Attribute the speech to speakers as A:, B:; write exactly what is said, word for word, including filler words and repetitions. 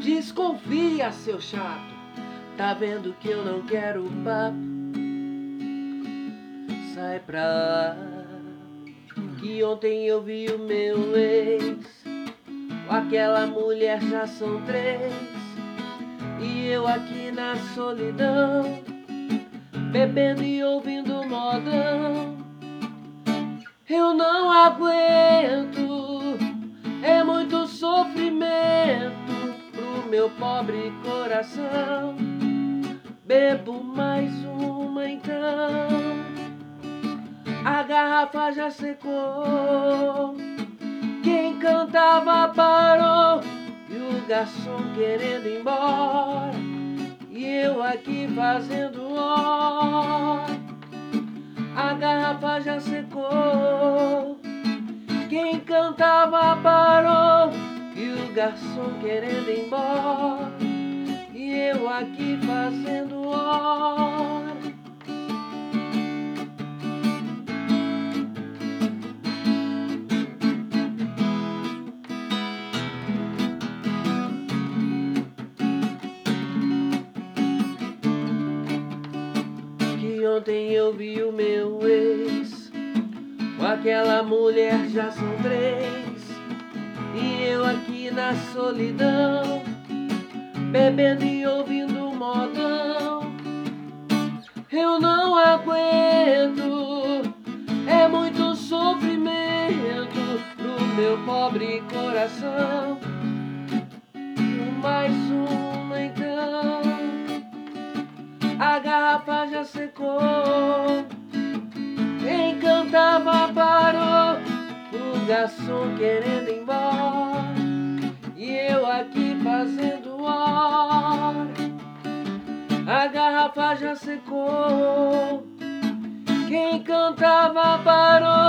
A: Desconfia, seu chato, tá vendo que eu não quero papo? Sai pra lá, que ontem eu vi o meu ex. Aquela mulher já são três, e eu aqui na solidão, bebendo e ouvindo modão. Eu não aguento, é muito sofrimento pro meu pobre coração. Bebo mais uma então, a garrafa já secou. Quem cantava parou, e o garçom querendo ir embora, e eu aqui fazendo hora. A garrafa já secou. Quem cantava parou, e o garçom querendo ir embora, e eu aqui fazendo hora. Que ontem eu vi o meu ex, com aquela mulher já são três, e eu aqui na solidão, bebendo e ouvindo modão. Eu não aguento, é muito sofrimento pro meu pobre coração. Mais uma então, a garrafa já secou. Quem cantava parou, o garçom querendo ir embora, e eu aqui fazendo hora. A garrafa já secou. Quem cantava parou,